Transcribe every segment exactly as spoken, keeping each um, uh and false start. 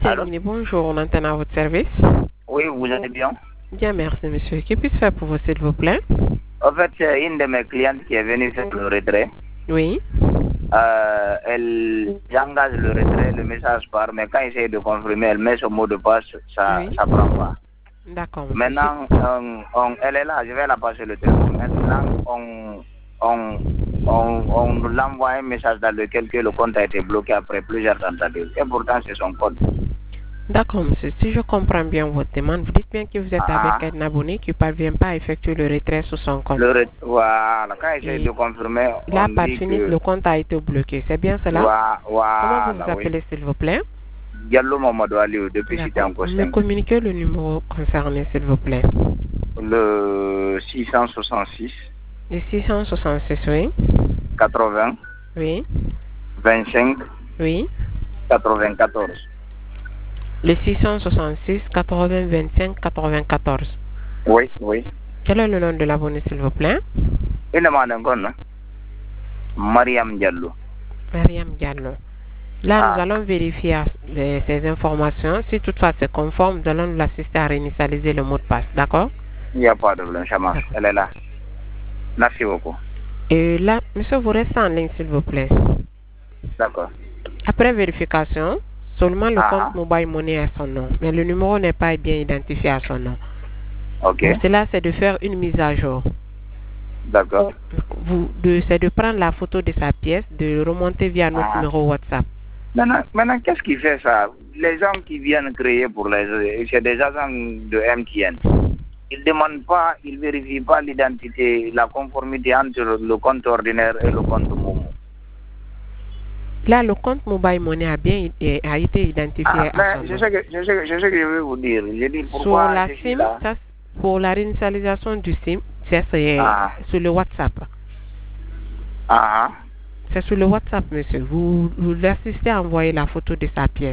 Allô? Bonjour, on entend à votre service. Oui, vous allez bien? Bien, merci monsieur. Que puis-je faire pour vous, s'il vous plaît? En fait, c'est une de mes clientes qui est venue faire le retrait. Oui. Euh, elle engage le retrait, le message part, mais quand elle essaie de confirmer, elle met son mot de passe, ça Oui. ne prend pas. D'accord. Maintenant, on, on, elle est là, je vais la passer le téléphone. Maintenant, on, on, on, on l'envoie un message dans lequel que le compte a été bloqué après plusieurs tentatives. Et pourtant, c'est son compte. D'accord, monsieur. Si je comprends bien votre demande, vous dites bien que vous êtes Ah. avec un abonné qui ne parvient pas à effectuer le retrait sur son compte. Le ret... Voilà, quand elle essaie Et de confirmer, là, on par dit finir, que... le compte a été bloqué. C'est bien cela? Voilà, Comment vous vous voilà, oui. appelez, s'il vous plaît? Diallo Mamadou Aliou, depuis Cité en D'accord. Vous me communiquez le numéro concerné, s'il vous plaît. Le six cent soixante-six. Le six cent soixante-six, oui. quatre-vingts. Oui. vingt-cinq. Oui. quatre-vingt-quatorze. Le six cent soixante-six, quatre-vingts, vingt-cinq, quatre-vingt-quatorze. Oui, oui. Quel est le nom de l'abonné, s'il vous plaît? Il demande encore, non? Mariam Diallo. Mariam Diallo. Là, Ah. nous allons vérifier les, ces informations. Si toutefois c'est conforme, nous allons l'assister à réinitialiser le mot de passe. D'accord? Il n'y a pas de problème, ça marche. Elle est là. Merci beaucoup. Et là, monsieur, vous restez en ligne, s'il vous plaît. D'accord. Après vérification, seulement le Ah. compte Mobile Money a son nom, mais le numéro n'est pas bien identifié à son nom. Ok. Pour cela, c'est de faire une mise à jour. D'accord. Vous, de, c'est de prendre la photo de sa pièce, de remonter via notre Ah. numéro WhatsApp. Maintenant, maintenant qu'est-ce qui fait ça? Les gens qui viennent créer pour les... C'est des agents de M T N. Ils ne demandent pas, ils ne vérifient pas l'identité, la conformité entre le compte ordinaire et le compte Momo. Là, le compte Mobile Money a bien a été identifié Ah, à son mais je nom. sais, que, je, sais que, je sais que je vais vous dire. Je dis Sur pourquoi la je suis SIM, là. ça, pour la réinitialisation du SIM, c'est Ah. sur le WhatsApp. Ah. C'est sur le WhatsApp, monsieur. Vous, vous l'assistez à envoyer la photo de sa pièce.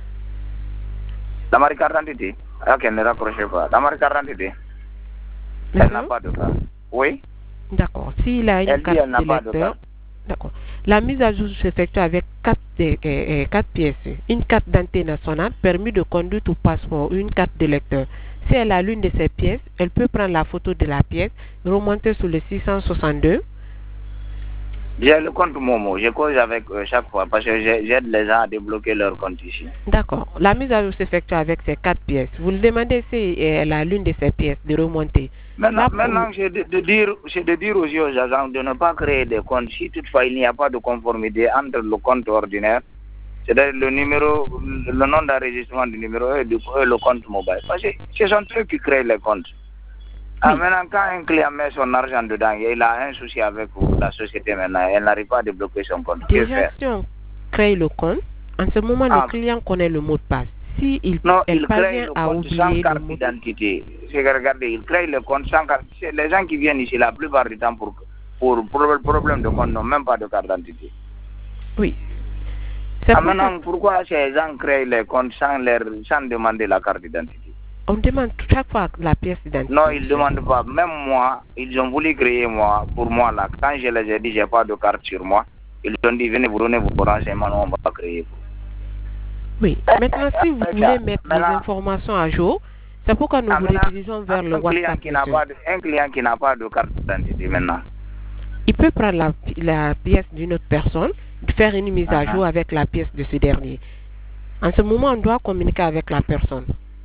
La marque carte d'identité. Ok, ne raccrochez pas. La marque carte d'identité. Elle n'a pas de carte. Oui. D'accord. S'il a une elle carte dit elle n'a de pas de lecteur, carte. d'accord. La mise à jour s'effectue avec quatre, euh, euh, quatre pièces. Une carte d'identité nationale, permis de conduite ou passeport, une carte de lecteur. Si elle a l'une de ces pièces, elle peut prendre la photo de la pièce, remonter sur le six cent soixante-deux. J'ai le compte Momo. Je cause avec eux chaque fois parce que j'aide les gens à débloquer leur compte ici. D'accord. La mise à jour s'effectue avec ces quatre pièces. Vous lui demandez si elle a l'une de ces pièces de remonter. Maintenant, Là, pour... maintenant c'est de, de, dire, de dire aussi aux agents de ne pas créer des comptes si toutefois il n'y a pas de conformité entre le compte ordinaire, c'est-à-dire le numéro, le nom d'enregistrement du numéro et, du, et le compte mobile. Parce que ce sont eux qui créent les comptes. Oui. Ah, maintenant, quand un client met son argent dedans, il a un souci avec la société maintenant, elle n'arrive pas à débloquer son compte. Déjà, si on crée le compte, en ce moment, ah. le client connaît le mot de passe. Si il, non, elle il crée le à compte sans carte le d'identité. Regardez, il crée le compte sans carte. Les gens qui viennent ici, la plupart du temps, pour, pour, pour le problème de compte, n'ont même pas de carte d'identité. Oui. Ah, maintenant, pourquoi ces gens créent les comptes sans, leur, sans demander la carte d'identité? On demande chaque fois la pièce d'identité. Non, ils ne demandent pas. Même moi, ils ont voulu créer moi, pour moi là. Quand je les ai dit, j'ai pas de carte sur moi, ils ont dit, venez vous donner vos renseignements, on va créer. Oui. Maintenant, si vous voulez mettre les informations à jour, c'est pourquoi nous vous rédigeons vers le WhatsApp. Qui n'a pas de, un client qui n'a pas de carte d'identité maintenant. Il peut prendre la, la pièce d'une autre personne, faire une mise à jour avec la pièce de ce dernier. En ce moment, on doit communiquer avec la personne.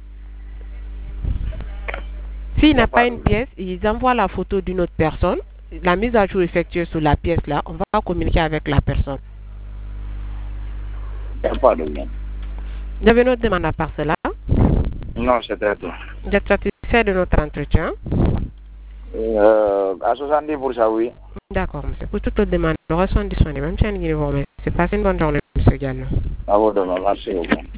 S'il n'a pas une pièce, ils envoient la photo d'une autre personne. La mise à jour effectuée sur la pièce là, on va communiquer avec la personne. Il n'y a pas de lien. Vous avez une autre demande à part cela? Non, c'est très tout. Vous êtes satisfait de notre entretien? Euh, à soixante-dix pour cent, oui. D'accord, monsieur. Pour toute autre demande, nous restons disponibles. Même si on est c'est passé une bonne journée, monsieur Gallo. À vous demain, merci beaucoup.